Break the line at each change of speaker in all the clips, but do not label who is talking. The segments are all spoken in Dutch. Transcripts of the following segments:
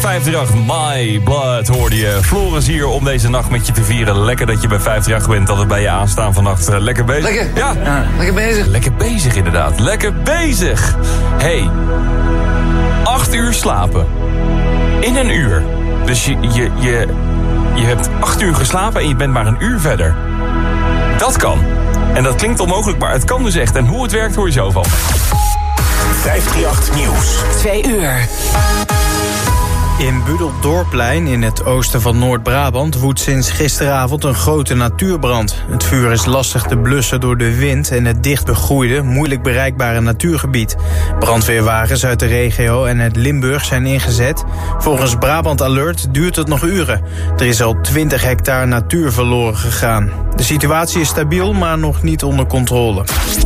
538, My Blood hoorde je. Floris hier om deze nacht met je te vieren. Lekker dat je bij 538 bent, dat we bij je aanstaan vannacht. Lekker bezig.
Lekker?
Ja.
Lekker bezig.
Lekker bezig inderdaad. Lekker bezig. Hey, 8 uur slapen. In een uur. Dus je hebt 8 uur geslapen en je bent maar een uur verder. Dat kan. En dat klinkt onmogelijk, maar het kan dus echt. En hoe het werkt hoor je zo van.
538 Nieuws.
2 uur.
In Budeldorpplein in het oosten van Noord-Brabant woedt sinds gisteravond een grote natuurbrand. Het vuur is lastig te blussen door de wind en het dicht begroeide, moeilijk bereikbare natuurgebied. Brandweerwagens uit de regio en uit Limburg zijn ingezet. Volgens Brabant Alert duurt het nog uren. Er is al 20 hectare natuur verloren gegaan. De situatie is stabiel, maar nog niet onder controle.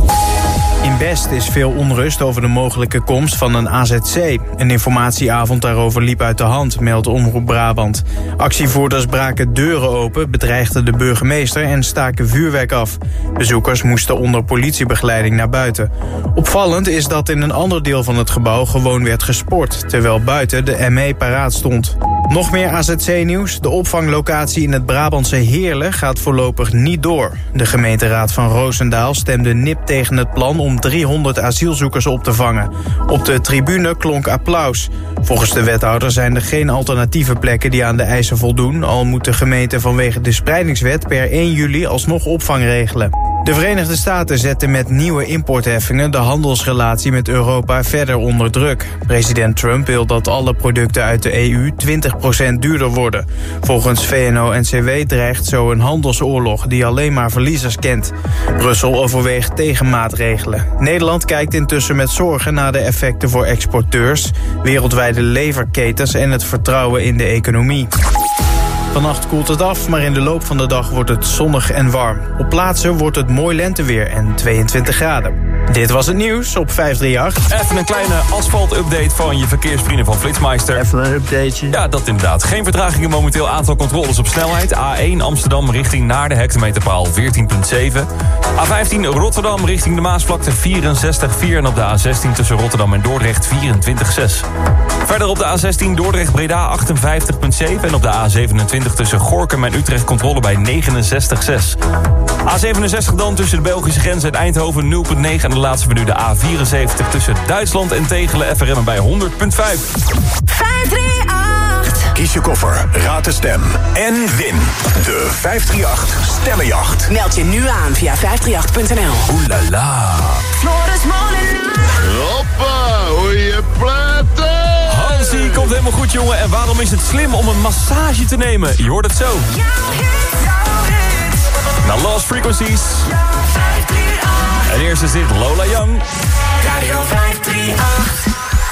In Best is veel onrust over de mogelijke komst van een AZC. Een informatieavond daarover liep uit de hand, meldt Omroep Brabant. Actievoerders braken deuren open, bedreigden de burgemeester en staken vuurwerk af. Bezoekers moesten onder politiebegeleiding naar buiten. Opvallend is dat in een ander deel van het gebouw gewoon werd gesport, terwijl buiten de ME paraat stond. Nog meer AZC-nieuws. De opvanglocatie in het Brabantse Heerlen gaat voorlopig niet door. De gemeenteraad van Roosendaal stemde nipt tegen het plan om 300 asielzoekers op te vangen. Op de tribune klonk applaus. Volgens de wethouder zijn er geen alternatieve plekken die aan de eisen voldoen, al moet de gemeente vanwege de spreidingswet per 1 juli alsnog opvang regelen. De Verenigde Staten zetten met nieuwe importheffingen de handelsrelatie met Europa verder onder druk. President Trump wil dat alle producten uit de EU 20% duurder worden. Volgens VNO-NCW dreigt zo een handelsoorlog die alleen maar verliezers kent. Brussel overweegt tegenmaatregelen. Nederland kijkt intussen met zorgen naar de effecten voor exporteurs, wereldwijde leverketens en het vertrouwen in de economie. Vannacht koelt het af, maar in de loop van de dag wordt het zonnig en warm. Op plaatsen wordt het mooi lenteweer en 22 graden. Dit was het nieuws op 538.
Even een kleine asfalt-update van je verkeersvrienden van Flitsmeister.
Even een updateje.
Ja, dat inderdaad. Geen vertragingen momenteel. Aantal controles op snelheid. A1 Amsterdam richting naar de hectometerpaal 14,7. A15 Rotterdam richting de Maasvlakte 64,4. En op de A16 tussen Rotterdam en Dordrecht 24,6. Verder op de A16 Dordrecht-Breda 58,7. En op de A27 tussen Gorinchem en Utrecht controle bij 69,6. A67 dan tussen de Belgische grens en Eindhoven 0,9. En de laatste menu de A74 tussen Duitsland en Tegelen FRM bij 100,5.
538.
Kies je koffer, raad de stem en win de 538 Stemmenjacht.
Meld je nu aan via 538.nl.
Oeh la la.
Floris Molenaar.
Hoppa, hoe je platen.
Hansie, komt helemaal goed jongen. En waarom is het slim om een massage te nemen? Je hoort het zo. Naar Lost Frequencies. En eerst is dit Lola Young.
Radio 538.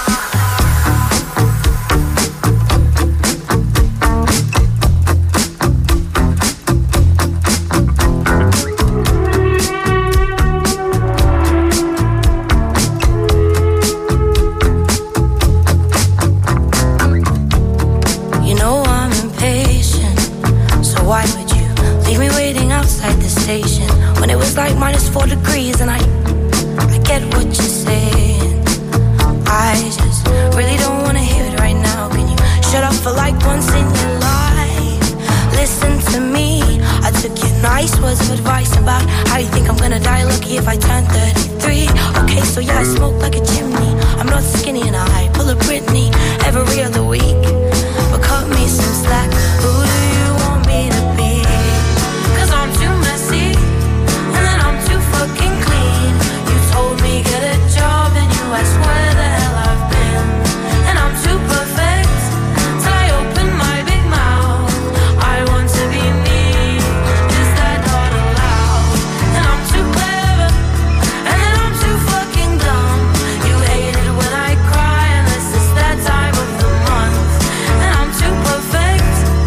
When it was like -4 degrees and I get what you're saying. I just really don't wanna hear it right now. Can you shut up for like once in your life? Listen to me. I took your nice words of advice about how you think I'm gonna die lucky if I turn 33. Okay, so yeah, I smoke like a chimney. I'm not skinny and I pull a Britney every other week. But cut me some slack. Who do you want me to be? 'Cause I'm too messy. Fucking clean. You told me get a job and you asked where the hell I've been. And I'm too perfect till I open my big mouth. I want to be me. Is that not allowed? And I'm too clever and then I'm too fucking dumb. You hate it when I cry unless it's that time of the month. And I'm too perfect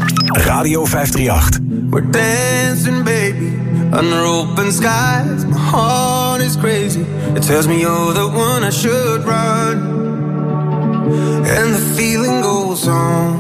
Radio 538.
We're dancing, baby, under open skies. My heart is crazy. It tells me you're the one I should run. And the feeling goes on.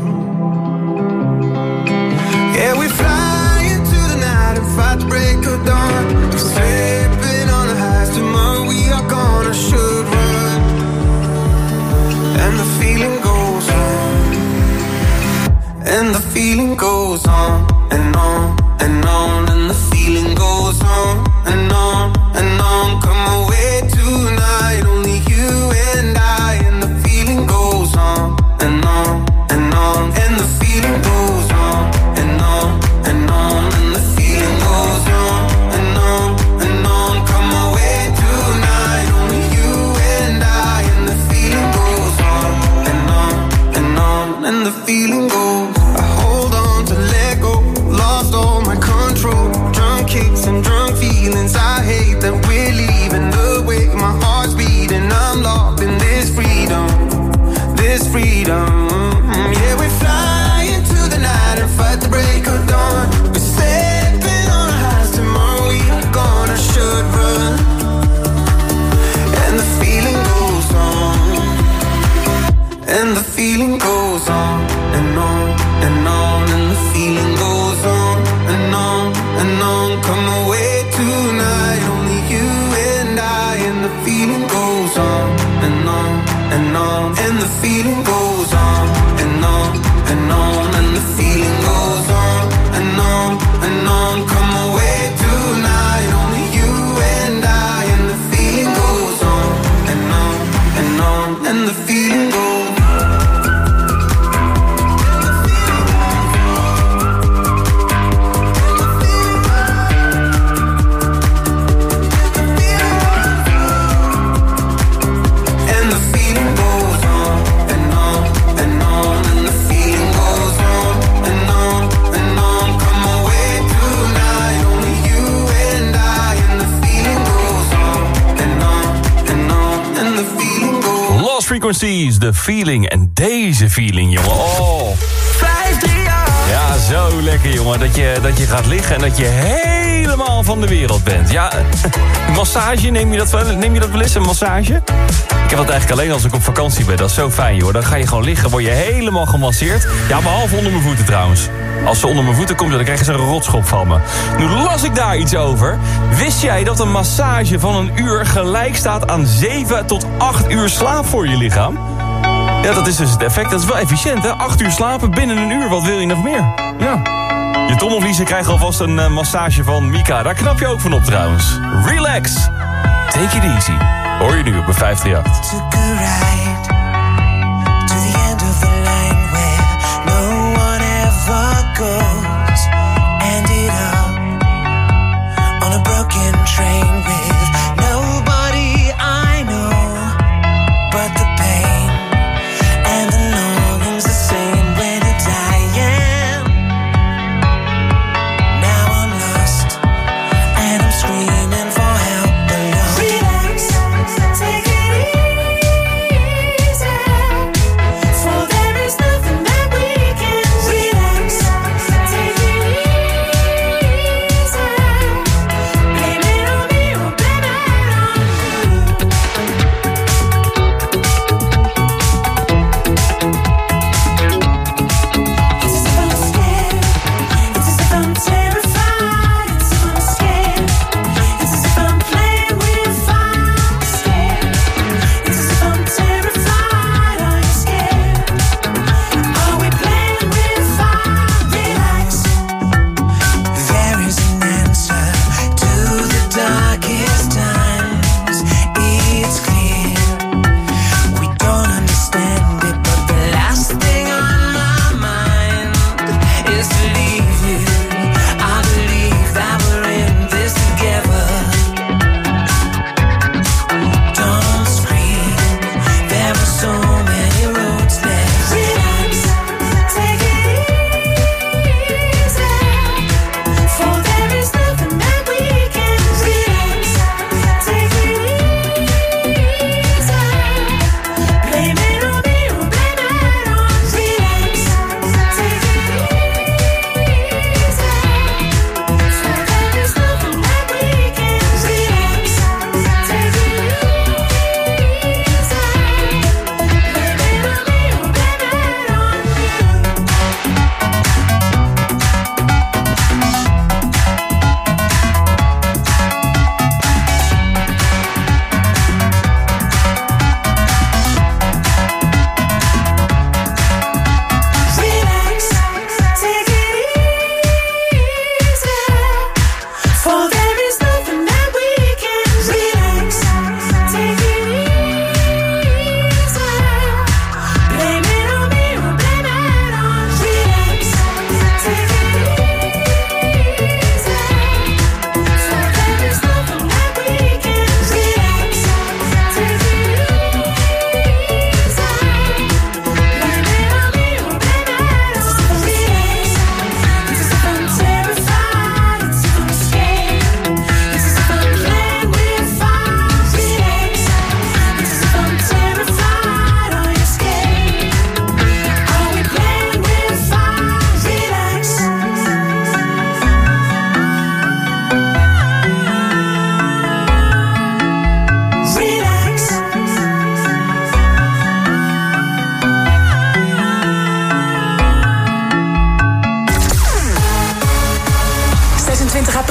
Yeah, we fly into the night and fight the break of dawn. We're sleeping on the highs. Tomorrow we are gonna should run. And the feeling goes on. And the feeling goes on and on and on. And the feeling goes on and on and on. Come away tonight, only you and I. And the feeling goes on and on and on. And the feeling goes on and on and on. And the feeling goes on and on and on. Come away tonight, only you and I. And the feeling goes on and on and on. And the feeling goes. I hold on to let go. Lost all my control. Drunk kicks and drunk feelings. I hate that we're leaving the way my heart's beating. I'm locked in this freedom. This freedom. Yeah, we fly into the night and fight the break of dawn. We're stepping on our highs. Tomorrow we are gonna should run. And the feeling goes on. And the feeling goes on and on and on. And the feeling goes on and on and on. Come away tonight, only you and I. And the feeling goes on and on and on. And the feeling goes on and on and on. And the feeling goes on and on and on. Come away tonight, only you and I. And the feeling goes on and on and on. And the feeling goes.
Frequencies, The Feeling. En deze feeling, jongen. Oh.
538.
Ja, zo lekker, jongen. Dat je gaat liggen en dat je helemaal van de wereld bent. Ja, massage, neem je dat wel eens, een massage? Ik heb dat eigenlijk alleen als ik op vakantie ben. Dat is zo fijn, joh. Dan ga je gewoon liggen, word je helemaal gemasseerd. Ja, behalve onder mijn voeten trouwens. Als ze onder mijn voeten komt, dan krijgen ze een rotschop van me. Nu las ik daar iets over. Wist jij dat een massage van 1 uur gelijk staat aan 7 tot 8 uur slaap voor je lichaam? Ja, dat is dus het effect. Dat is wel efficiënt, hè? 8 uur slapen binnen 1 uur. Wat wil je nog meer? Ja. Je tommelvliezen krijgen alvast een massage van Mika. Daar knap je ook van op trouwens. Relax. Take it easy. Hoor je nu op de 538.
Took a ride to the end of the line where no one ever goes. Ended up on a broken train with nobody I know, but the pain and the longing's the same when you're dying. Now I'm lost and I'm screaming for help alone. Relax, take it easy.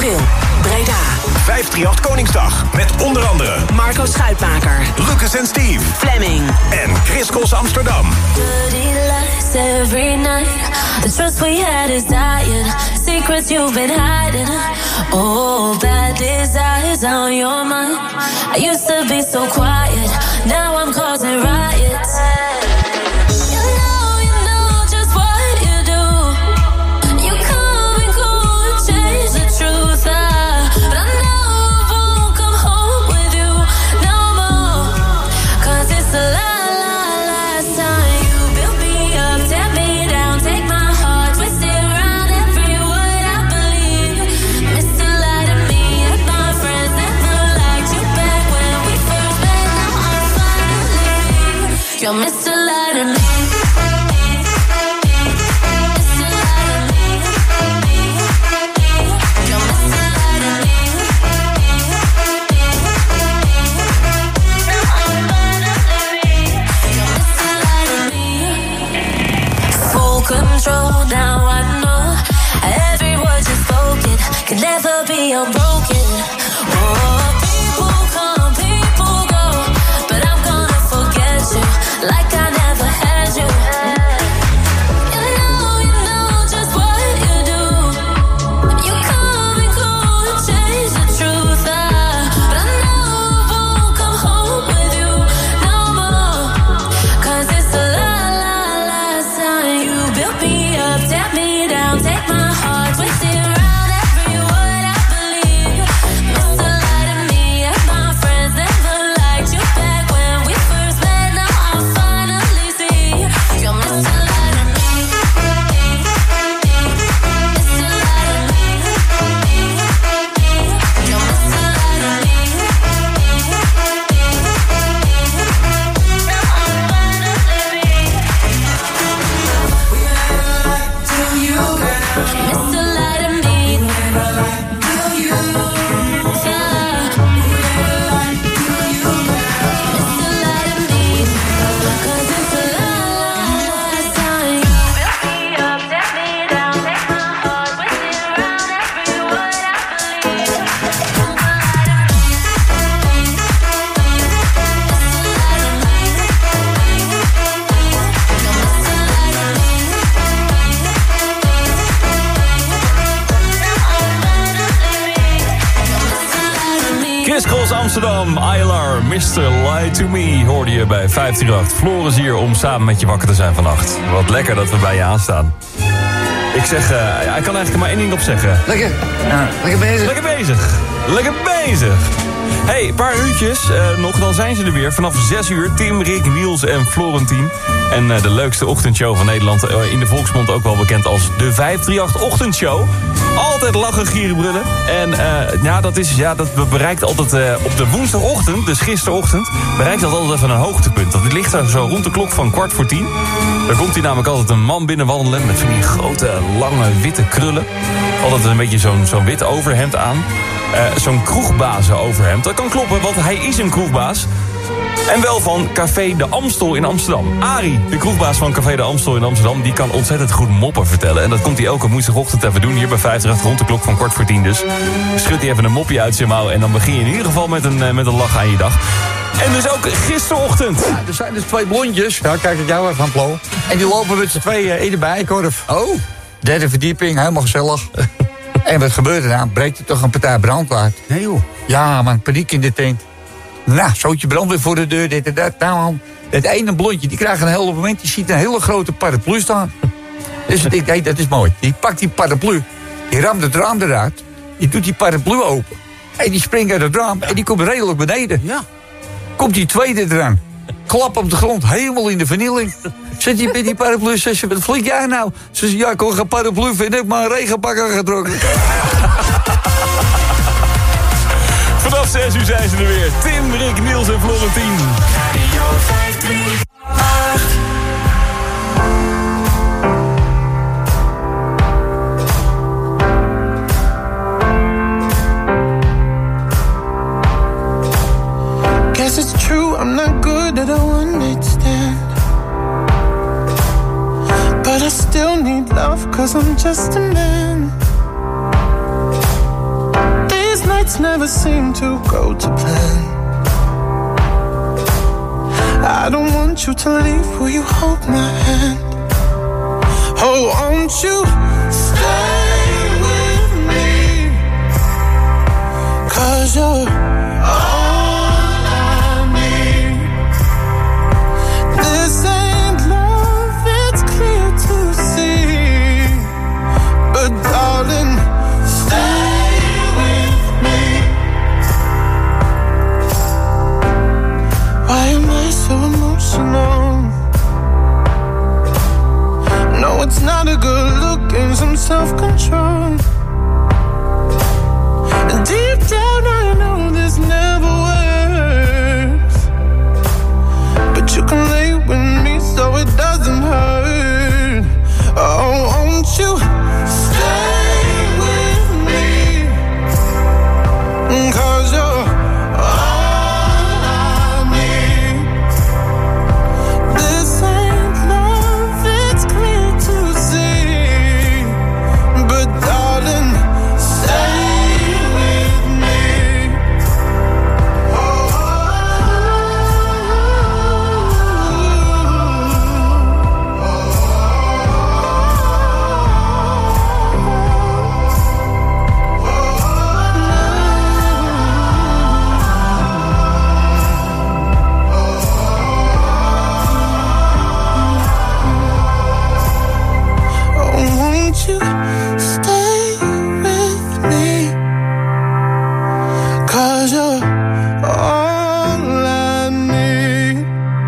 april, Breda.
538 Koningsdag. Met onder andere
Marco Schuitmaker.
Lucas en Steve.
Fleming.
En Chris Cross Amsterdam.
Dirty lies every night. The trust we had is dying. Secrets you've been hiding. Oh, bad desires on your mind. I used to be so quiet. Now I'm causing riots. You know just what you do. You come and cool and change the truth. But I know I won't come home with you no more. 'Cause it's the last time you built me up, tear me down, take my heart, twist it around every word I believe. Mr. Lie to me and my friends never liked you back when we first met. Now I'm finally you're Mr. Lie to me. Control, now I know every word you've spoken can never be unbroken. Oh, people come, people go, but I'm gonna forget you like I never had you. You know just what you do. You come and cool and change the truth. But I know I won't come home with you no more. 'Cause it's the last time you built me up, tear me down, take my heart, twist it around every word I believe. Mr. Lie to me and my friends never liked you back when we first met. Now I finally see you're Mr. Lie to me. Mr. Lie to me. You're Mr. Lie to me. Mr. Lie to me.
Chris Cross Amsterdam, Aylar, Mr. Lie to Me hoorde je bij 538. Floris hier om samen met je wakker te zijn vannacht. Wat lekker dat we bij je aanstaan. Ik zeg, ik kan eigenlijk maar één ding op zeggen.
Lekker. Ja, lekker bezig.
Lekker bezig. Lekker bezig. Hey, een paar uurtjes nog, dan zijn ze er weer. Vanaf 6 uur, Tim, Rick, Niels en Florentien. En de leukste ochtendshow van Nederland. In de volksmond ook wel bekend als de 538-ochtendshow. Altijd lachen, gieren, brullen. En dat bereikt altijd op de woensdagochtend, dus gisterochtend, bereikt dat altijd even een hoogtepunt. Dat ligt daar zo rond de klok van 9:15. Daar komt hij namelijk altijd een man binnenwandelen met van die grote, lange, witte krullen. Altijd een beetje zo'n wit overhemd aan. Zo'n kroegbazen overhemd. Dat kan kloppen, want hij is een kroegbaas. En wel van Café de Amstel in Amsterdam. Arie, de kroegbaas van Café de Amstel in Amsterdam, die kan ontzettend goed moppen vertellen. En dat komt hij elke woensdagochtend even doen, hier bij 538 rond de klok van 9:15. Dus schudt hij even een mopje uit zijn mouw en dan begin je in ieder geval met een lach aan je dag. En dus ook gisterochtend.
Ja, er zijn dus 2 blondjes. Ja, kijk ik jou even aan, Plo. En die lopen met z'n 2 in de bijenkorf. Oh. 3e verdieping, helemaal gezellig. En wat gebeurt er nou? Breekt er toch een partij brand uit? Nee, joh. Ja, man, paniek in de tent. Nou, zootje brand weer voor de deur, dit en dat. Nou, het ene blondje, die krijgt een heel moment, die ziet een hele grote paraplu staan. Dus ik denk, hey, dat is mooi. Die pakt die paraplu, die ramt het raam eruit, die doet die paraplu open. En die springt uit het raam en die komt redelijk beneden. Ja. Komt die tweede eraan. Klap op de grond, helemaal in de vernieling. Zet je met die paraplu, zegt ze, wat flik jij nou? Ze zegt, ja, ik kon geen paraplu vinden, ik heb maar een regenpak aangetrokken.
Vanaf 6 uur zijn ze er weer. Tim, Rick, Niels en Florentien.
Radio 538.
Guess it's true, I'm not good at a one-night stand. But I still need love, 'cause I'm just a man. nights never seem to go to plan. I don't want you to leave, will you hold my hand? Oh, won't you stay with me? 'Cause you're all I need. This ain't love, it's clear to see. But darling, stay with me. Why am I so emotional? No, it's not a good look, gain some self-control. And deep down I know this never works, but you can lay with me so it doesn't hurt. Oh, won't you stay with me? 'Cause you're all I need. This ain't love, it's clear to see. But darling, stay with me. Oh, won't you stay with me? 'Cause you're all I need.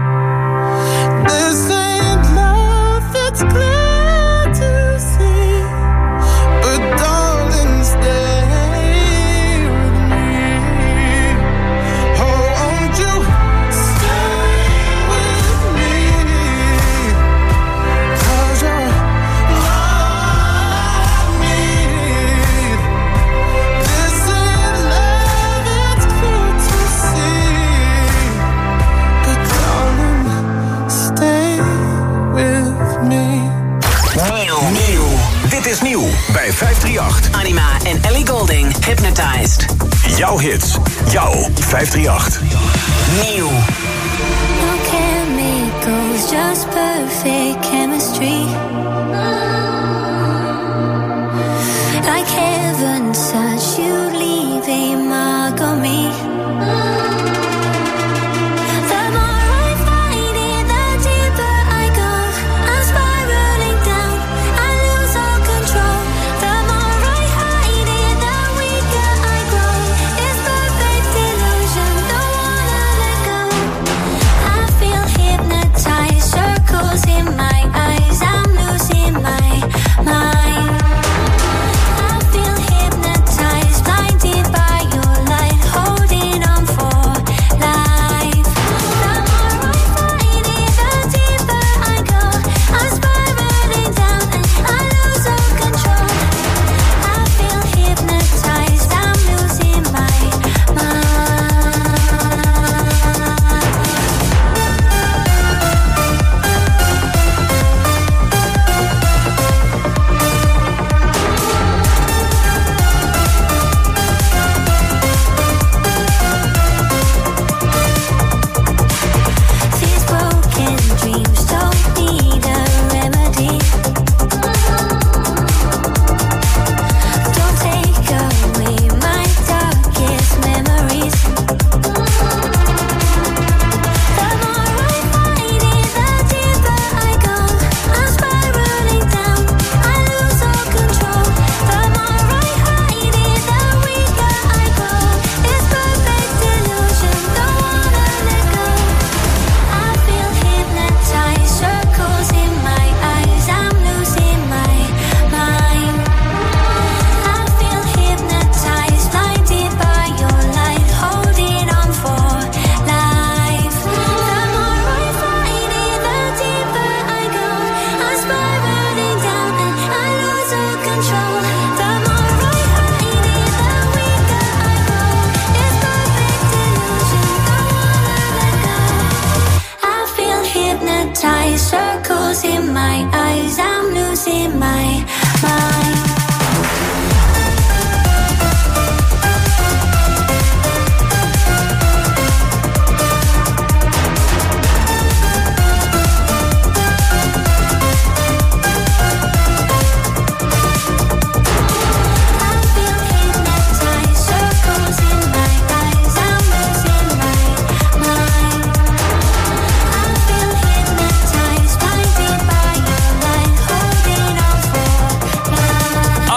This ain't love, it's clear to see. But darling, stay with me. Oh, won't you stay with me? 'Cause you're all I need. This ain't love, it's clear to see. But darling, stay with me.
Nieuw. Dit is nieuw bij 538.
Anima en Ellie Goulding, Hypnotized.
Jouw hits. Jouw 538.
Nieuw.
No chemicals, just perfect chemistry. Like heaven such, you leave a mark on me. The more I find it, the deeper I go. I'm spiraling down, I lose all control. The more I hide it, the weaker I grow. It's perfect illusion, don't wanna let go. I feel hypnotized, circles in my eyes. I'm losing my mind. I feel hypnotized, blinded by your light, holding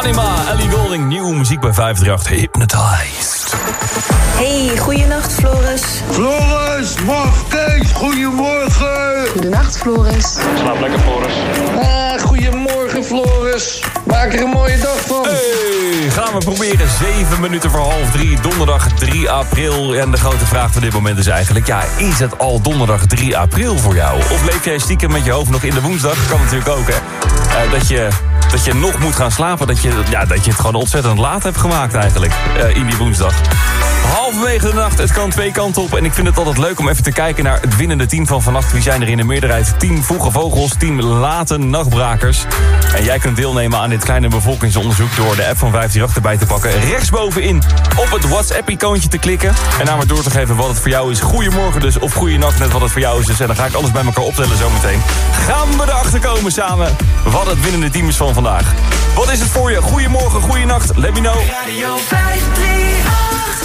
Anima, Ellie Goulding, nieuwe muziek bij 538, Hypnotized.
Hey, goeienacht Floris.
Floris, wacht eens, goedemorgen.
Goedenacht Floris.
Slaap lekker Floris.
Goedemorgen Floris. Maak er een mooie dag van.
Hey, gaan we proberen. 7 minuten voor 2:30, donderdag 3 april. En de grote vraag van dit moment is eigenlijk, ja, is het al donderdag 3 april voor jou? Of leef jij stiekem met je hoofd nog in de woensdag? Kan natuurlijk ook, hè. Dat je nog moet gaan slapen. Dat je het gewoon ontzettend laat hebt gemaakt eigenlijk. In die woensdag. Halverwege de nacht, het kan twee kanten op. En ik vind het altijd leuk om even te kijken naar het winnende team van vannacht. Wie zijn er in de meerderheid? Team Vroege Vogels, team Late Nachtbrakers. En jij kunt deelnemen aan dit kleine bevolkingsonderzoek door de app van 538 erbij te pakken. Rechtsbovenin op het WhatsApp-icoontje te klikken. En naar me door te geven wat het voor jou is. Goedemorgen dus, of goeienacht, net wat het voor jou is. Dus en dan ga ik alles bij elkaar optellen zometeen. Gaan we erachter komen samen wat het winnende team is van vandaag. Wat is het voor je? Goedemorgen, goeienacht, let me know.
Radio 538.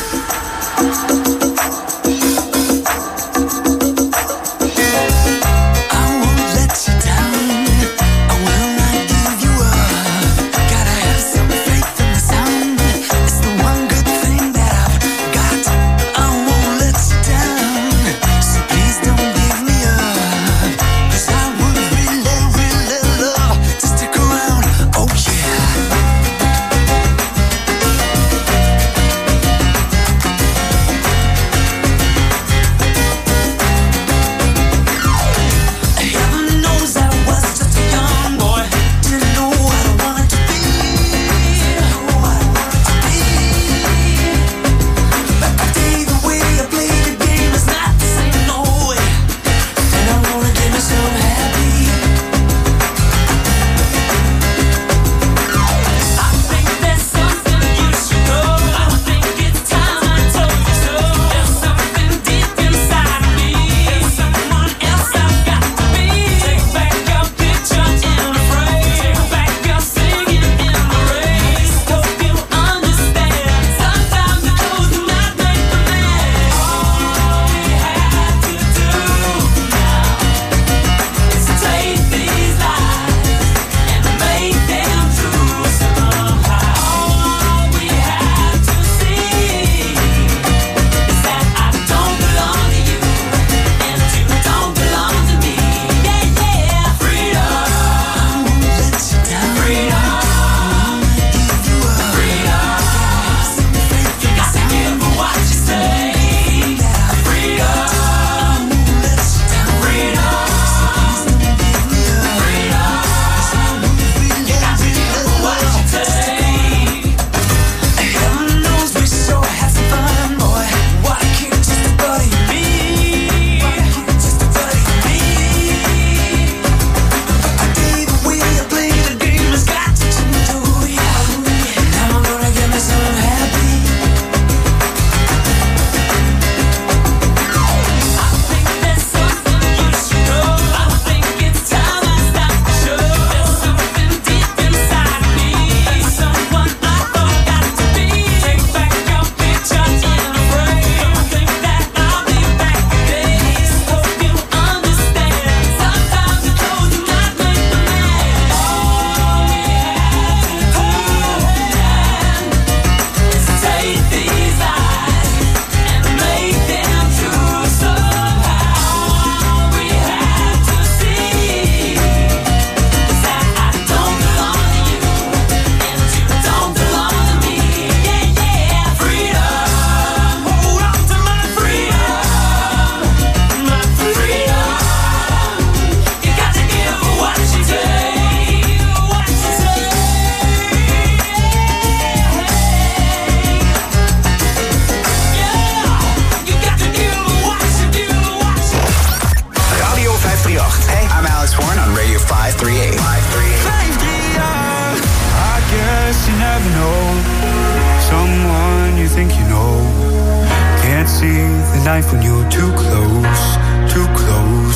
knife when you're too close, too close.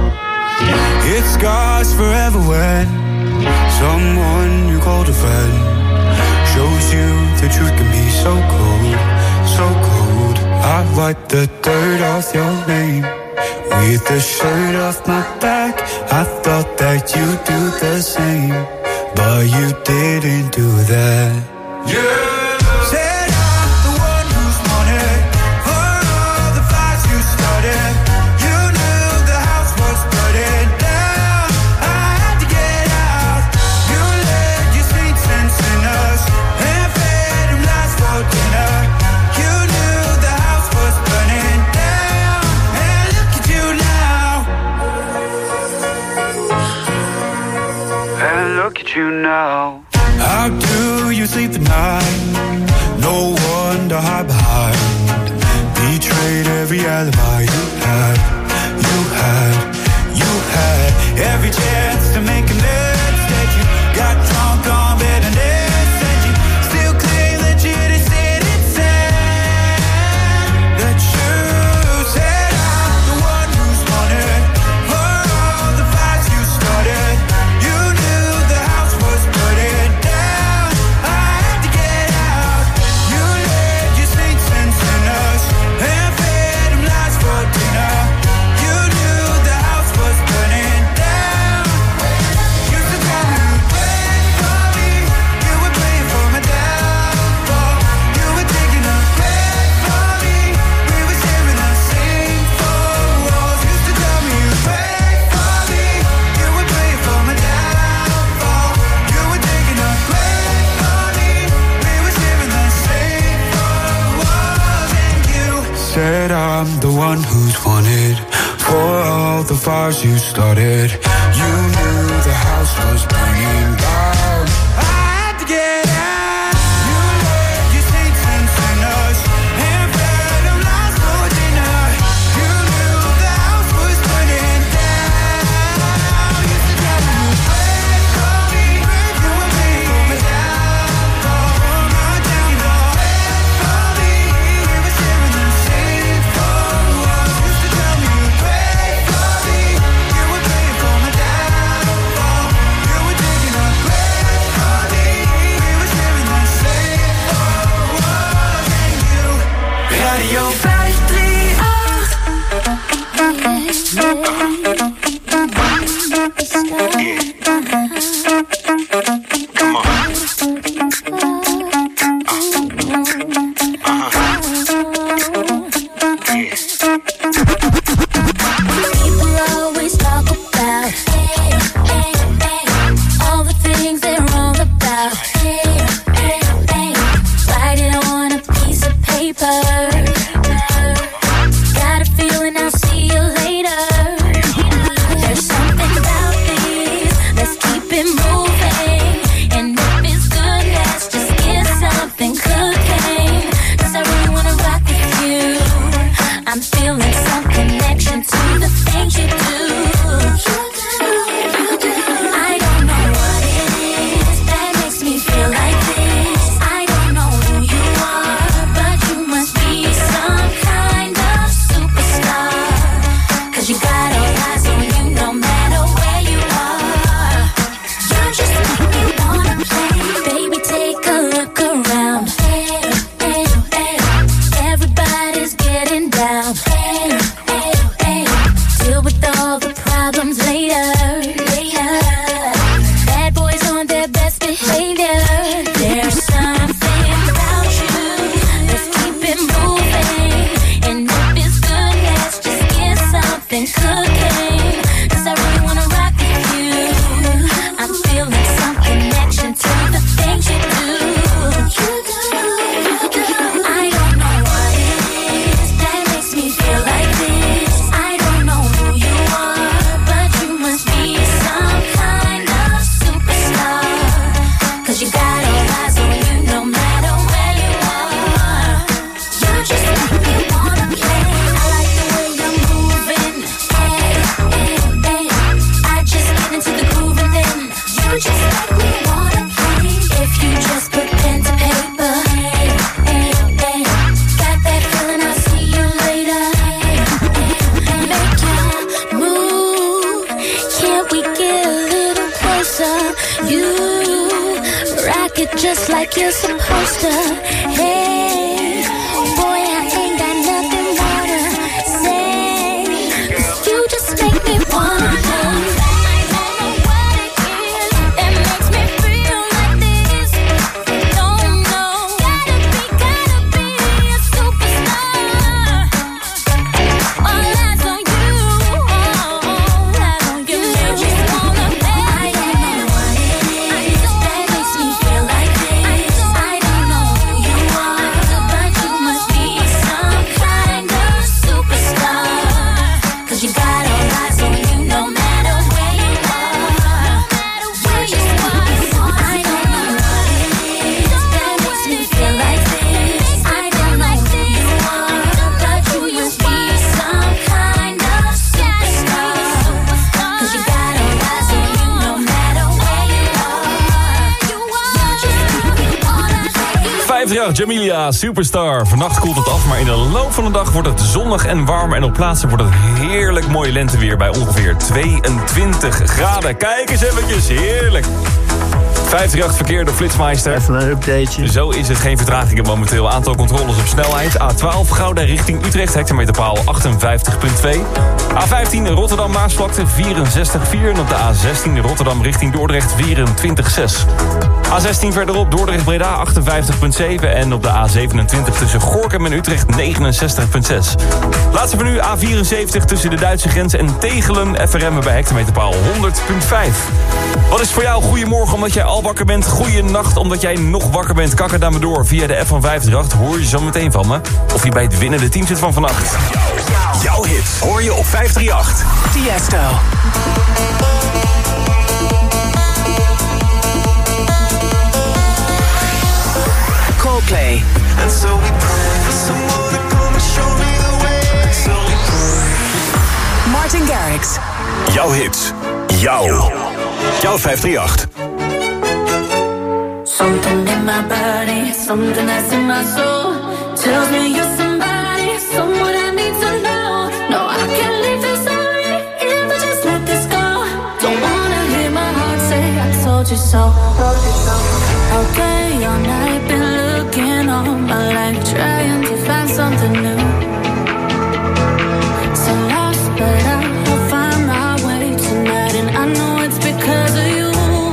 It scars forever when someone you called a friend shows you the truth can be so cold, so cold. I wiped the dirt off your name with the shirt off my back. I thought that you'd do the same, but you didn't do that. Yeah. Said I'm the one who's wanted for all the fights you started. You knew the house was burning down. I had to get out. You led your saints and sinners and fed them lies for dinner. You knew the house was burning down. And look at you now. And look at you now. How do you sleep at night? No one to hide behind. Betrayed every alibi you had. Every chance to make amends. That you got drunk on bitterness. And you still claim that you didn't say that you said I'm the one who's wanted for all the fights you started. You knew the house was burning down. I had to get out. You led your saints and sinners and fed them lies for dinner. You knew the house was burning down. Used to tell me you'd wait for me. You were playing for my downfall. You were taking a break for me. We were sharing the same four walls. Used to tell me you'd wait for me. You were playing for my downfall. You were taking a break for me. We were sharing the same four walls. And you said I'm the one who's wanted for all the fires you started. You knew the house was burning down. I had to get out. You led your saints and sinners and fed them lies for dinner. You knew the house was burning down. Used to tell me you'd wait for me. You were playing for my downfall. Taking a break for me. We were sharing the same four walls. Used to tell me you'd wait for me. You were playing for my downfall. You were taking a break for me. We were sharing the same four walls. And you Radio 538. Come on.
People always talk about all the things they're wrong about. Write it on a piece of paper. Got a feeling I'll see you later. There's something about this. Let's keep it moving. And if it's good, let's just get something cooking. 'Cause I really wanna rock with you. I'm feeling some connection to the things you do. I don't know what it is that makes me feel like this. I don't know who you are, but you must be some kind of superstar. 'Cause you got all eyes on you no matter where you are. You just make me wanna play. Baby, take a look around. Everybody's getting down. Deal with all the problems later. Bad boys on their best behavior. There's something about you. Let's keep it moving. And if it's good, let's just get something cooking. 'Cause I really wanna rock with you. I'm feeling some connection to the things you do. I don't know what it is that makes me feel like this. I don't know who you are, but you must be some kind of superstar. 'Cause you got all eyes on you no matter where you are. You just make me wanna play. I like the way you're moving. I just get into the groove and then you just make me wanna play. If you just put pen to paper, got that feeling I'll see you later. Make your move. Can't we get a little closer? You rock it just like you're supposed to. Hey, boy, I ain't got nothing more to say. 'Cause you just make me wanna play. I don't know what it is that makes me feel
538, Jamilia, Superstar. Vannacht koelt het af, maar in de loop van de dag wordt het zonnig en warm. En op plaatsen wordt het heerlijk mooi lenteweer bij ongeveer 22 graden. Kijk eens eventjes, heerlijk. 538 verkeer door Flitsmeister.
Even een updateje.
Zo is het, geen vertragingen momenteel. Aantal controles op snelheid. A12 Gouda richting Utrecht, hectometerpaal 58.2. A15 Rotterdam-Maasvlakte 64.4. En op de A16 Rotterdam richting Dordrecht 24.6. A16 verderop Dordrecht-Breda 58.7. En op de A27 tussen Gorinchem en Utrecht 69.6. Laatste van nu A74 tussen de Duitse grens en Tegelen. FRM bij hectometerpaal 100.5. Wat is voor jou goedemorgen omdat jij al wakker bent? Goeienacht omdat jij nog wakker bent. Kakker dan me door via de app van 538. Hoor je zo meteen van me. Of je bij het winnende team zit van vannacht.
Jouw hits hoor je op 538.
Tiesto. Coldplay.
And so we pray for someone to come and show me the way. So we pray.
Martin Garrix.
Jouw hits. Jouw 538.
Something in my body, something that's in my soul tells me you're somebody, someone I need to know. No, I can't leave this already if I just let this go. Don't wanna hear my heart say I told you so. Okay, all night been looking all my life, trying to find something new. So lost, but I'll find my way tonight, and I know it's because of you.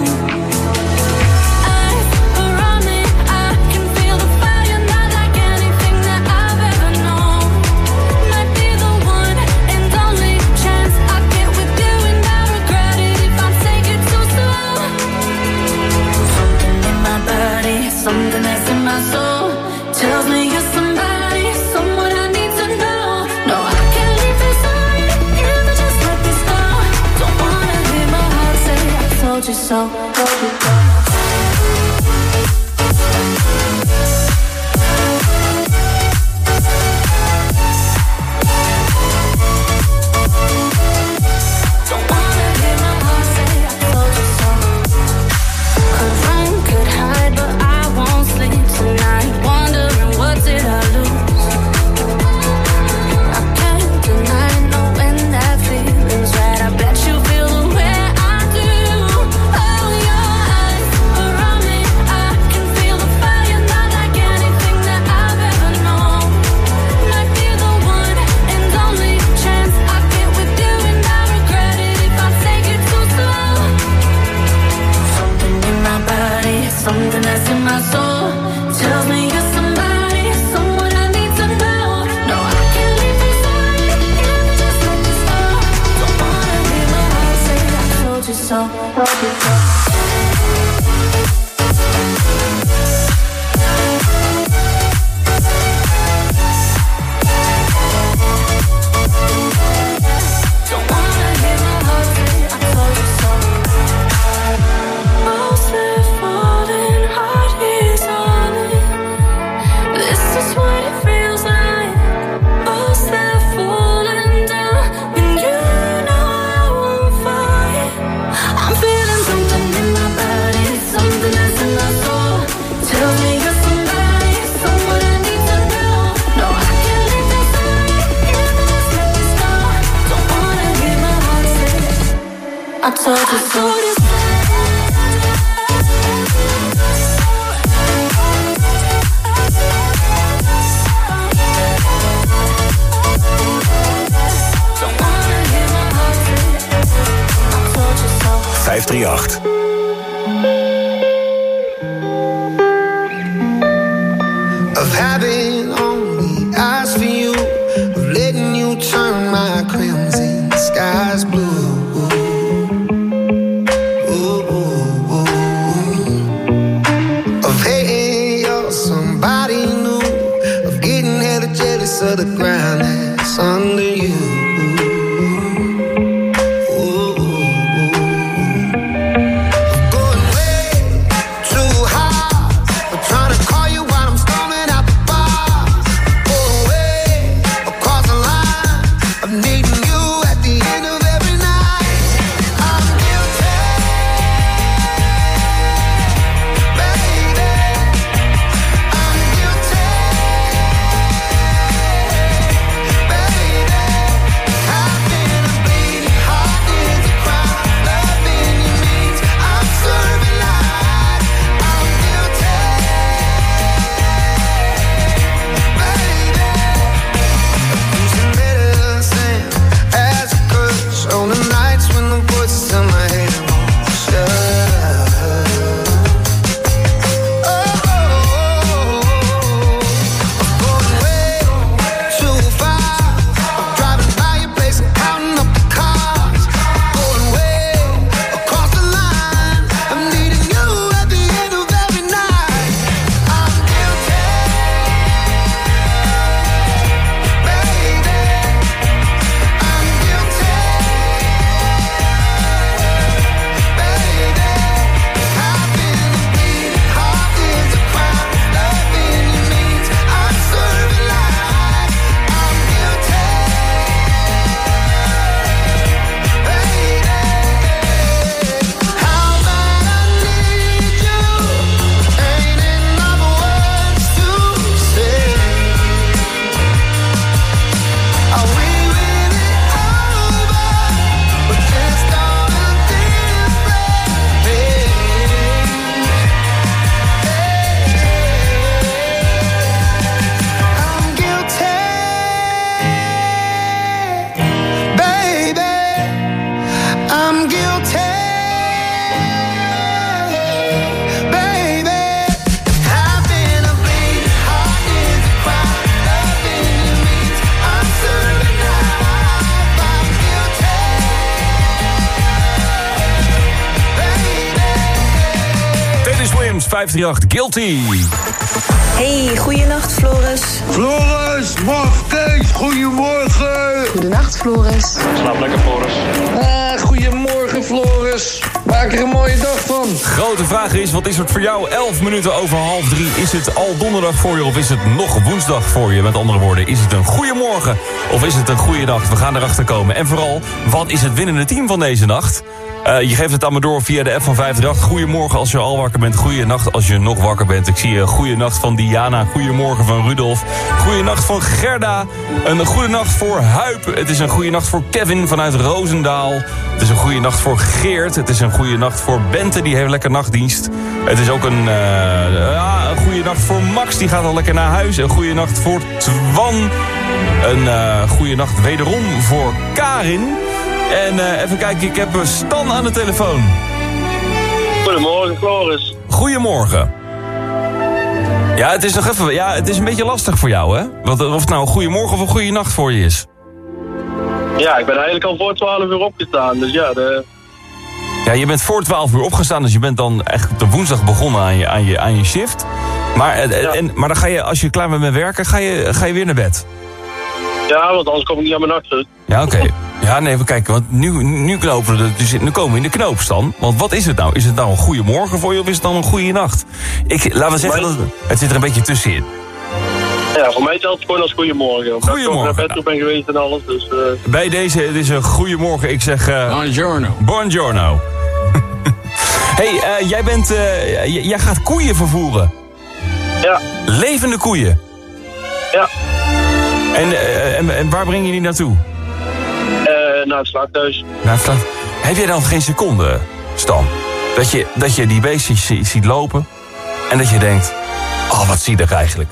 Something that's in my soul tells me you're somebody, someone I need to know. No, I can't leave this already if I just let this go. Don't wanna hear my heart say I told you so. Something that's in my soul tells me you're somebody, someone I need to know. No, I can't leave this already if I just let this go. Don't wanna hear my heart say I told you so. Don't wanna hear my heart say I told you so. Most live falling heart is on it. This is what it feels like. Most live falling down, and you know I won't fight. I'm feeling something in my body, something that's in my soul. Tell me you're somebody, someone I need to know. No, I can't leave this already if I just let this go. Don't wanna hear my heart say I told you so. Don't wanna hear my heart say I told you so.
538.
Of having only eyes for you, of letting you turn my crimson skies blue. Of hating you're somebody new, of getting hella jealous of the ground that's under you. Going way too high, I'm trying to call you while I'm storming out the bar. Going way across the line of needing you at the end of every night. I'm guilty, baby. I'm
538, Guilty.
Hey, goeienacht Floris.
Floris, mag Kees, goedemorgen.
Goedenacht Floris.
Slaap lekker, Floris. Goedemorgen, Floris. Maak er een mooie dag van.
Grote vraag is, wat is het voor jou? 11 minuten over 2:30. Is het al donderdag voor je of is het nog woensdag voor je? Met andere woorden, is het een goede morgen of is het een goede nacht? We gaan erachter komen. En vooral, wat is het winnende team van deze nacht? Je geeft het aan me door via de app van 538. Goedemorgen als je al wakker bent. Goeienacht als je nog wakker bent. Ik zie een goeienacht van Diana. Goedemorgen van Rudolf. Goeienacht van Gerda. Een goede nacht voor Huip. Het is een goede nacht voor Kevin vanuit Roosendaal. Het is een goede nacht voor Geert. Het is een goede nacht voor Bente. Die heeft lekker nachtdienst. Het is ook een goede nacht voor Max. Die gaat al lekker naar huis. Een goede nacht voor Twan. Een goede nacht wederom voor Karin. En even kijken, ik heb Stan aan de telefoon.
Goedemorgen, Floris.
Goedemorgen. Ja, het is nog even. Ja, het is een beetje lastig voor jou, hè? Of het nou een goedemorgen of een goede nacht voor je is.
Ja, ik ben eigenlijk al voor 12 uur opgestaan, dus ja.
Ja, je bent voor 12 uur opgestaan, dus je bent dan echt op de woensdag begonnen aan je shift. Maar, maar dan ga je, als je klaar bent met werken, ga je weer naar bed.
Ja, want anders kom ik niet aan mijn nachtrust.
Ja, oké. Ja, nee, we kijken, want nu komen we in de knoop, Stan. Want wat is het nou? Is het nou een goede morgen voor je of is het dan een goede nacht? Laten we zeggen, dat het zit er een beetje tussenin.
Ja, voor mij telt het gewoon als goedemorgen. Omdat ik naar bed toe ben geweest en alles, dus...
Bij deze, het is een goedemorgen. Ik zeg...
Buongiorno.
Buongiorno. Hey, jij gaat koeien vervoeren.
Ja.
Levende koeien.
Ja.
En waar breng je die naartoe?
Naar het slachthuis.
Heb jij dan geen seconde, Stan, dat je die beestjes ziet lopen en dat je denkt, oh, wat zielig eigenlijk?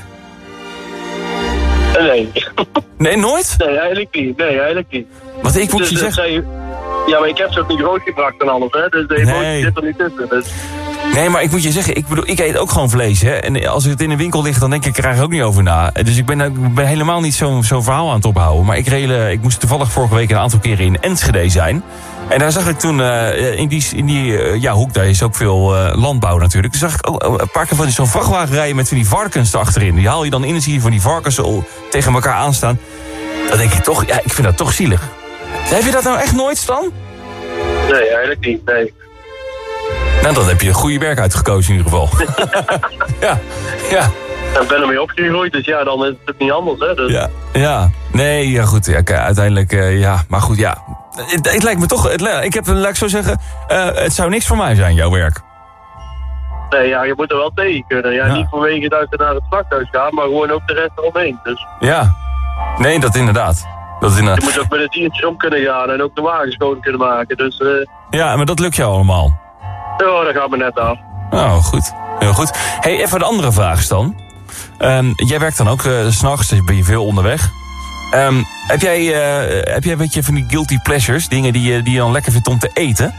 Nee.
Nee, nooit?
Nee, eigenlijk niet.
Want ik moet je zeggen...
Ja, maar ik heb ze ook niet grootgebracht en alles, hè. Dus de emotie zit er niet tussen. Dus.
Nee, maar ik moet je zeggen, ik eet ook gewoon vlees, hè. En als het in de winkel ligt, dan denk ik er ook niet over na. Dus ik ben helemaal niet zo'n verhaal aan het ophouden. Maar ik moest toevallig vorige week een aantal keren in Enschede zijn. En daar zag ik toen, in die hoek, daar is ook veel landbouw natuurlijk. Toen zag ik ook een paar keer van zo'n vrachtwagen rijden met van die varkens erachterin. Die haal je dan in en zie je van die varkens tegen elkaar aanstaan. Dan denk ik toch, ja, ik vind dat toch zielig. Heb je dat nou echt nooit, Stan?
Nee, eigenlijk niet, nee.
Nou, dan heb je een goede werk uitgekozen in ieder geval. Ja.
Ik ben ermee opgegroeid, dus ja, dan is het niet anders, hè. Dus.
Ja. Nee, ja goed, ja, uiteindelijk, ja. Maar goed, ja. Het lijkt me toch, laat ik zo zeggen, het zou niks voor mij zijn, jouw werk.
Nee, ja, je moet er wel tegen kunnen. Ja, niet vanwege dat je naar het slachthuis gaat, maar gewoon ook de rest eromheen, dus. Ja,
nee, dat inderdaad.
Je moet ook met het diertjes om kunnen gaan en ook de wagen schoon kunnen maken, dus...
Ja, maar dat lukt jou allemaal.
Ja, dat gaat me net af.
Oh, goed. Heel goed. Hey, even een andere vraag, Stan. Jij werkt dan ook 's nachts, dus ben je veel onderweg. Heb jij een beetje van die guilty pleasures? Dingen die je dan lekker vindt om te eten?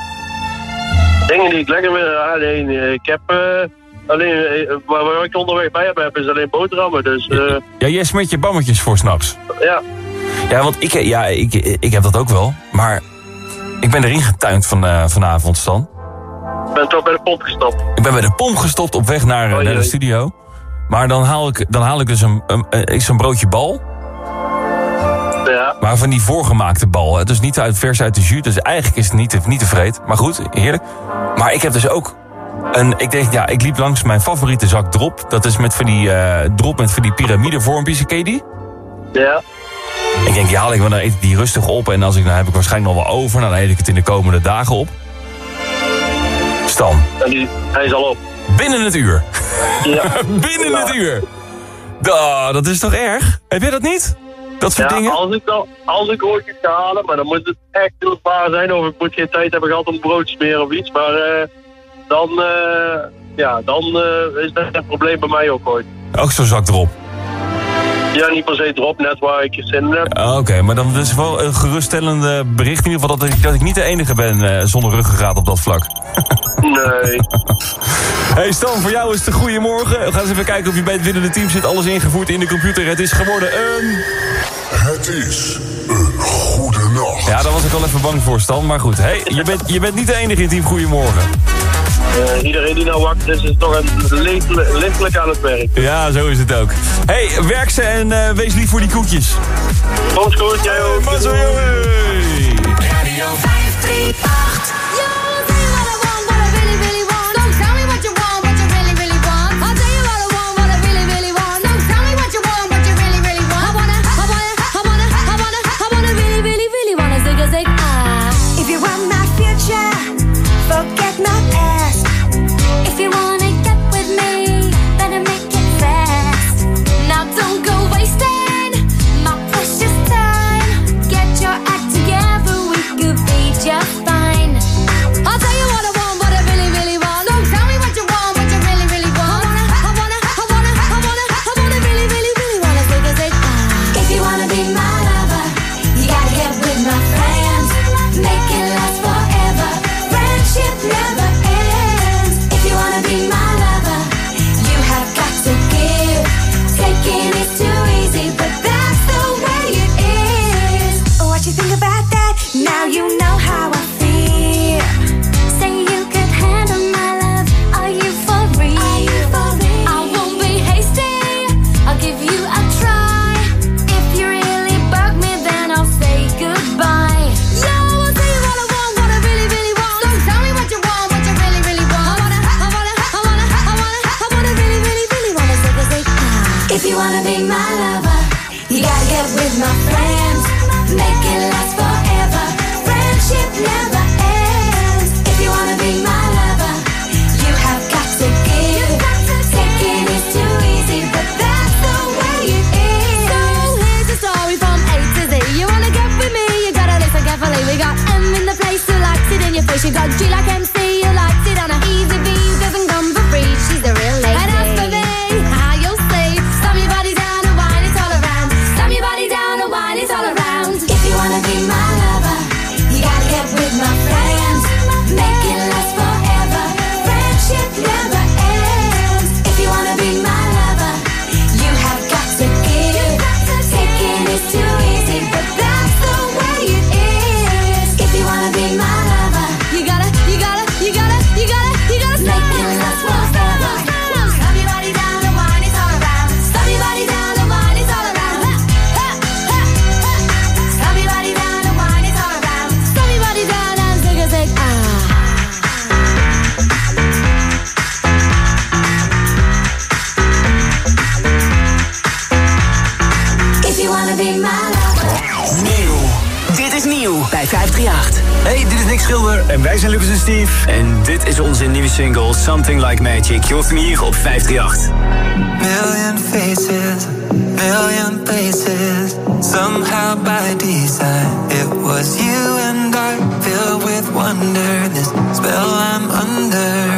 Dingen die ik lekker vind? Nee, ik heb... alleen, waar ik onderweg bij heb, is alleen boterhammen, dus...
Ja, jij smeert je bammetjes voor 's nachts.
Ja.
Ja, want ik heb dat ook wel. Maar ik ben erin getuind vanavond, Stan.
Ik ben toch bij de pomp gestopt.
Ik ben bij de pomp gestopt op weg naar de studio. Maar dan haal ik dus zo'n broodje bal.
Ja.
Maar van die voorgemaakte bal. Hè. Dus niet vers uit de jus. Dus eigenlijk is het niet te vreed. Maar goed, heerlijk. Maar ik heb dus ook... ik liep langs mijn favoriete zak drop. Dat is met van die drop met van die piramidevormpjes. Ken je die?
Ja.
Ik denk, die haal ik, maar dan eet ik die rustig op. En dan heb ik waarschijnlijk nog wel over. Dan eet ik het in de komende dagen op. Stan.
En hij is al op.
Binnen het uur.
Ja.
Binnen het uur. Dat is toch erg? Heb jij dat niet? Dat soort dingen?
Als ik ooit iets ga halen, maar dan moet het echt heel zwaar zijn. Of ik moet geen tijd hebben gehad om brood te smeren of iets. Maar dan is dat een probleem bij mij ook ooit.
Ook zo'n zak erop?
Ja, niet per se erop, net waar ik je zin in heb.
Oké, maar dan is het wel een geruststellende bericht in ieder geval dat ik niet de enige ben zonder ruggengraat op dat vlak.
Nee.
Hey Stan, voor jou is het een goede morgen. We gaan eens even kijken of je bij het winnende team zit. Alles ingevoerd in de computer. Het is geworden een...
Het is een goede nacht.
Ja, daar was ik al even bang voor, Stan. Maar goed, hey, je bent niet de enige in team Goedemorgen.
Iedereen die nou wakker is toch lichtelijk aan het werk.
Ja, zo is het ook. Hey, werk ze en wees lief voor die koekjes.
Komt goed, jij ook.
Mazzel, jongen.
Radio 538.
You got G like MC, you liked it on a easy V, doesn't come for free, she's the real lady. And as for me, how you'll see, slam your body down and wine it all around. Slam your body down and wine it all around. If you wanna be my lover, you gotta get with my friends. Make it last forever, friendship never ends. If you wanna be my lover, you have got to give. Taking is too easy, but that's the way it is. If you wanna be my lover, you gotta make it last forever. Slam your body down and wine it all around. Slam your body down and wine it all around. Slam your body down and wine it all around. Slam your body down and zig a zig If you wanna be my lover.
Nieuw. Dit is nieuw bij 538.
Hey, dit is Nick Schilder en wij zijn Lucas en Steve. En dit is onze nieuwe single Something Like Magic. Je hoort hem hier op 538.
Million faces, million places. Somehow by design, it was you and I, filled with wonder. This spell I'm under.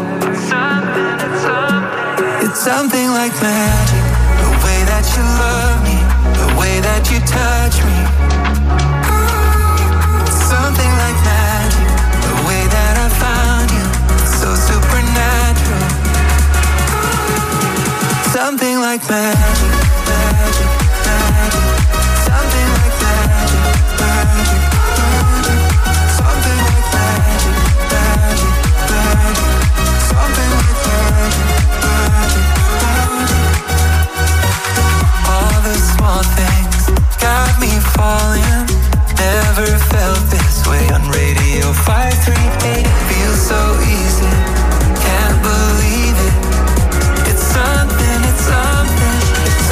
It's something like magic. The way that you love me, the way that you touch me. Something like magic, the way that I found you, so supernatural. Something like magic, magic, magic. Something like magic, magic, magic. Something like magic, magic, magic. Something like magic, magic, magic. All the small things got me falling. Never felt this way on Radio 538. Feels so easy, can't believe it. It's something, it's something, it's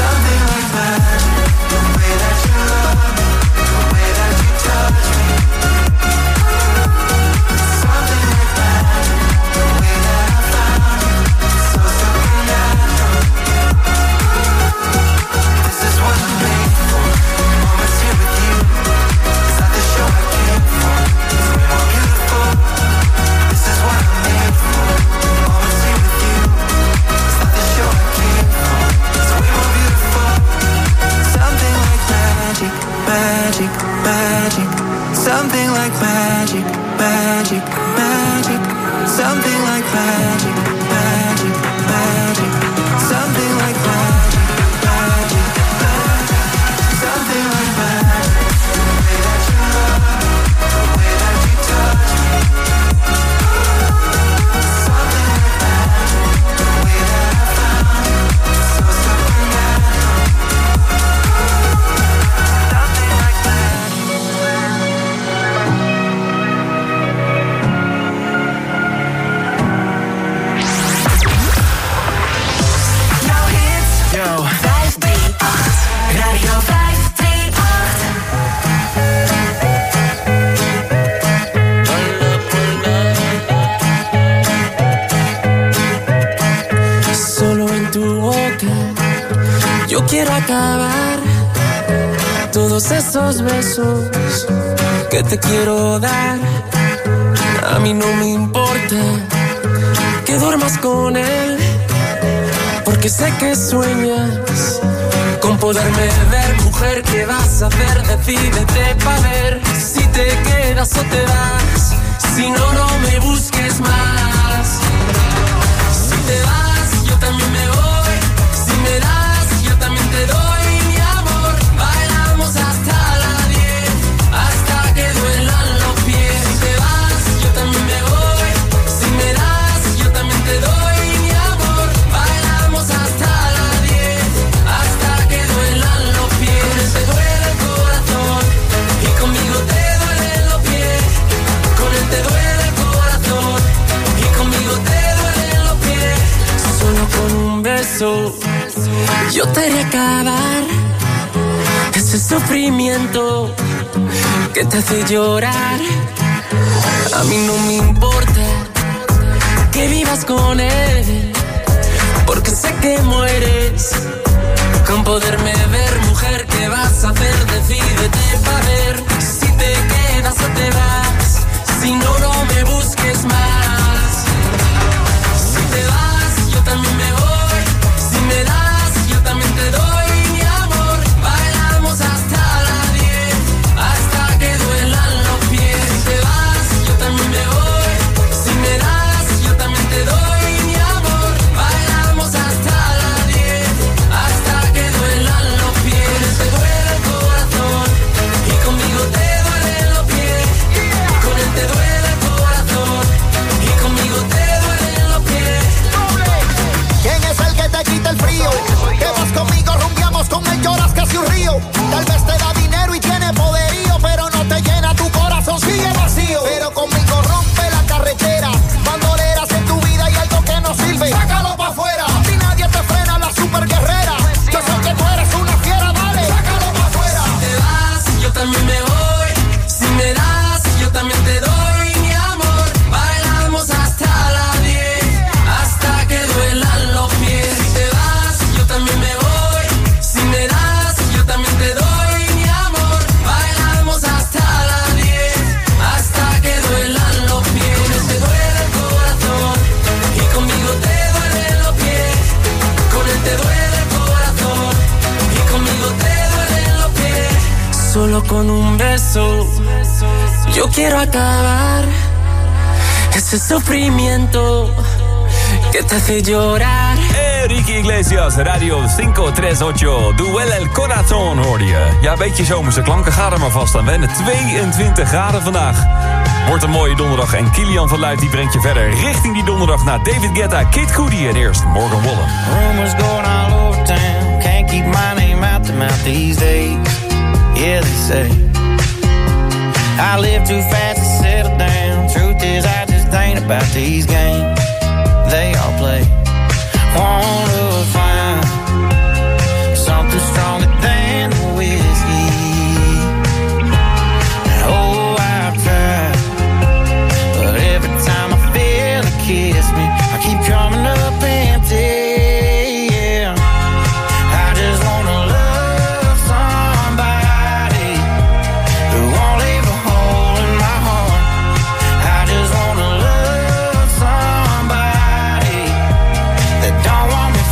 en tu boca. Yo quiero acabar todos esos besos que te quiero dar. A mí no me importa que duermas con él, porque sé que sueñas con poderme ver. Mujer, ¿qué vas a hacer? Decídete pa' ver si te quedas o te vas. Si no, no me busques más. Si te vas, yo también me voy. Si me das, yo también te doy mi amor. Bailamos hasta las 10, hasta que duelan los pies. Si te vas, yo también me voy. Si me das, yo también te doy mi amor. Bailamos hasta las 10, hasta que duelan los pies. Con él te duele el corazón y conmigo te duelen los pies. Con él te duele el corazón y conmigo te duelen los pies. Solo con un beso yo te haré acabar ese sufrimiento que te hace llorar. A mí no me importa que vivas con él, porque sé que mueres con poderme ver. Mujer, ¿qué vas a hacer? Decídete pa' ver si te quedas o te vas. Si no, no me busques más. Si te vas, yo también me voy. Si me das, yo también te doy mi amor. Bailamos hasta las 10, hasta que duelan los pies. Si te vas, yo también me voy. Si me das, yo también te doy mi amor. Bailamos hasta las 10, hasta que duelan los pies. Te duele el corazón y conmigo te duelen los pies. Con él te duele el corazón y conmigo te duelen los pies.
¿Quién es el que te quita el frío? Que vas conmigo, rumbiamos con él, lloras casi un río. Tal vez te da dinero y tiene poderío, pero no te llena, tu corazón sigue vacío. Pero conmigo rompe la carretera, bandoleras en tu vida y algo que no sirve, sácalo pa' afuera. A ti nadie te frena, la super guerrera. Yo sé que tú eres una fiera, dale, sácalo pa' afuera.
Si te vas, yo también me voy. Si me das, yo también te doy mi amor. Bailamos hasta las 10, hasta que duelan los pies. Si te vas, yo también me voy. Si me das, yo también te doy mi amor. Bailamos hasta las 10, hasta que duelan los pies. Con él te duele el corazón y conmigo te duelen los pies. Con él te duele el corazón y conmigo te duelen los pies. Solo con un beso yo quiero acabar ese sufrimiento que te hace llorar.
Enrique Iglesias, Radio 538, Duele el Corazón hoorde je. Ja, een beetje zomerse klanken, ga er maar vast aan wennen. 22 graden vandaag. Wordt een mooie donderdag en Kilian van Luijt die brengt je verder richting die donderdag naar David Guetta, Kid Cudi en eerst Morgan Wallen.
Rumors going all over town, can't keep my name out the mouth these days. Yeah, they say I live too fast to settle down. Truth is, I just ain't about these games they all play. Wanna find something stronger than the whiskey. And oh, I've tried, but every time I feel it kiss me, I keep coming up empty. Yeah, I just wanna love somebody who won't leave a hole in my heart. I just wanna love somebody that don't want me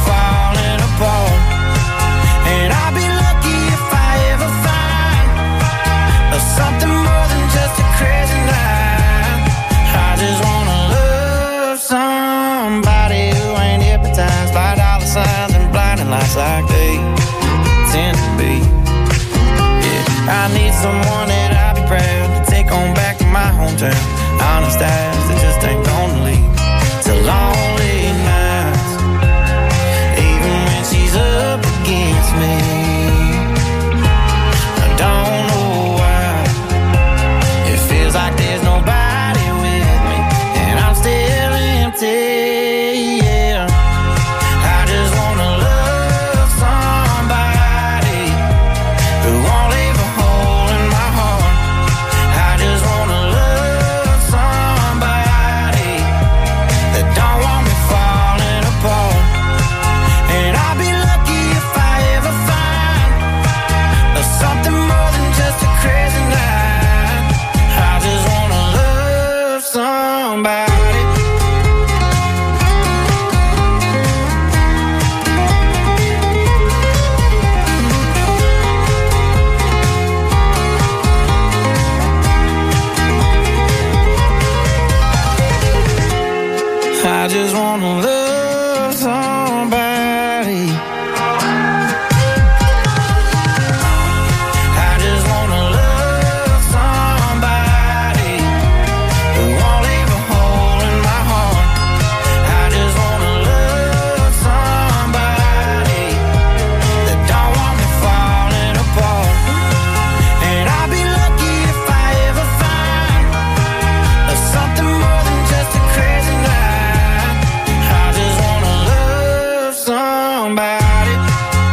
about it.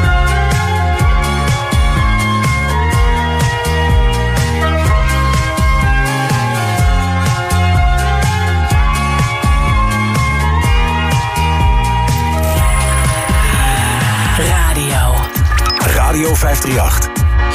Radio 538.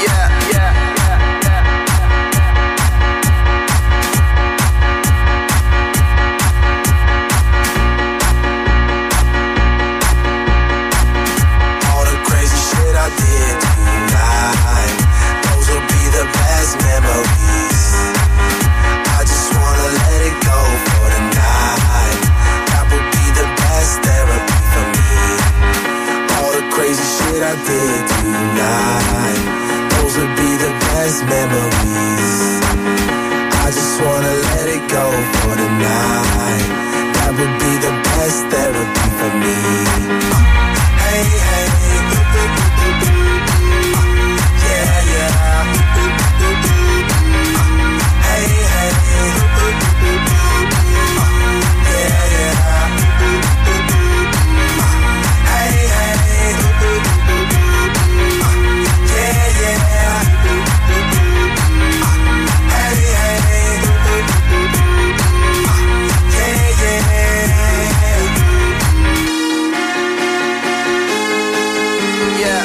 All the crazy shit I did tonight, those will be the best memories. I just wanna let it go for the night. That would be the best therapy for me. All the crazy shit I did tonight, those would be the best memories. I just wanna let it go for the night. That would be the best therapy for me. Hey, hey, yeah, yeah. Hey, hey, yeah, yeah. Hey, hey, yeah, yeah. Hey, hey, yeah, yeah.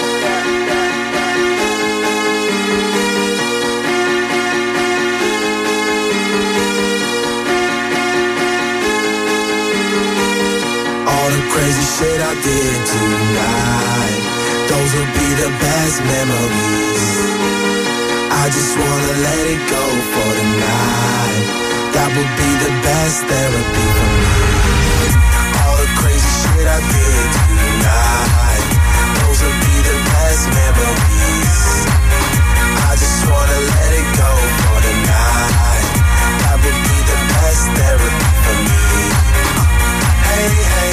All the crazy shit I did tonight, those will be the best memories. I just wanna let it go for the night. That would be the best therapy for me. All the crazy shit I did tonight, those will be the best memories. I just wanna let it go for the night. That would be the best therapy for me. Hey, hey,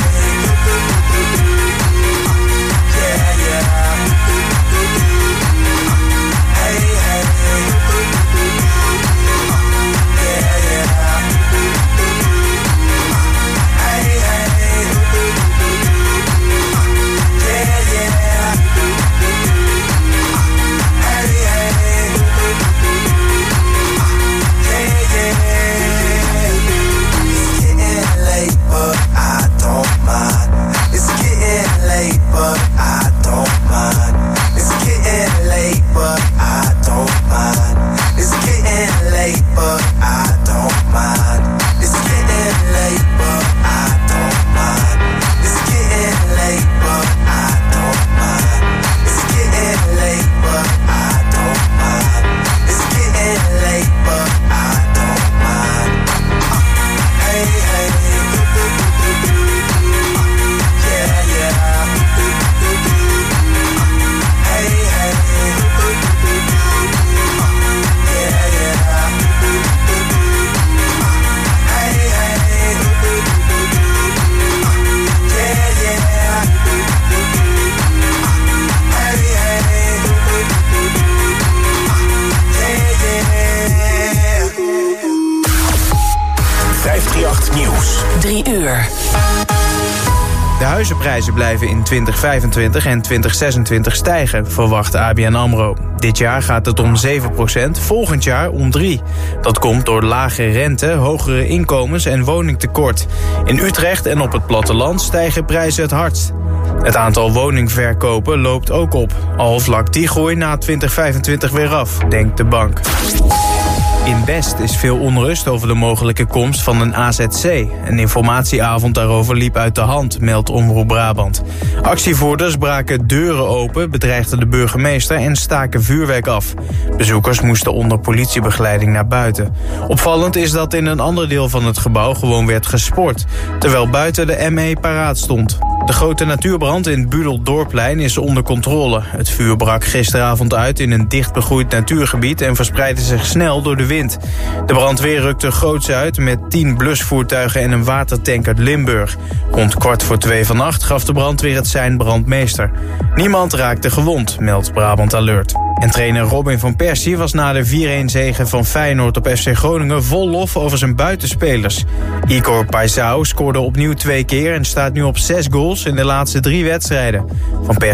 yeah, yeah. Hey, hey, yeah, yeah. Hey, hey, yeah, yeah. Hey, hey, yeah, yeah. It's getting late, but I don't mind. It's getting late, but I don't mind. It's getting late, but I don't mind. It's getting late, but I don't mind. It's getting late, but I don't mind. It's getting late, but I don't mind. It's getting late, but I don't mind. It's getting late, but I don't mind. Hey, hey, yeah, yeah. Hey, hey, yeah, yeah. Hey, hey, yeah, yeah. Hey, hey, yeah, yeah.
538 Nieuws.
3 uur.
De huizenprijzen blijven in 2025 en 2026 stijgen, verwacht ABN AMRO. Dit jaar gaat het om 7%, volgend jaar om 3%. Dat komt door lage rente, hogere inkomens en woningtekort. In Utrecht en op het platteland stijgen prijzen het hardst. Het aantal woningverkopen loopt ook op. Al vlakt die groei na 2025 weer af, denkt de bank. In Best is veel onrust over de mogelijke komst van een AZC. Een informatieavond daarover liep uit de hand, meldt Omroep Brabant. Actievoerders braken deuren open, bedreigden de burgemeester en staken vuurwerk af. Bezoekers moesten onder politiebegeleiding naar buiten. Opvallend is dat in een ander deel van het gebouw gewoon werd gesport, terwijl buiten de ME paraat stond. De grote natuurbrand in Budel-Dorpplein is onder controle. Het vuur brak gisteravond uit in een dicht begroeid natuurgebied en verspreidde zich snel door de wind. De brandweer rukte groots uit met 10 blusvoertuigen en een watertank uit Limburg. Rond 2:15 vannacht gaf de brandweer het sein brandmeester. Niemand raakte gewond, meldt Brabant Alert. En trainer Robin van Persie was na de 4-1-zege van Feyenoord op FC Groningen vol lof over zijn buitenspelers. Igor Paisao scoorde opnieuw 2 keer en staat nu op 6 goals in de laatste 3 wedstrijden. Van Persie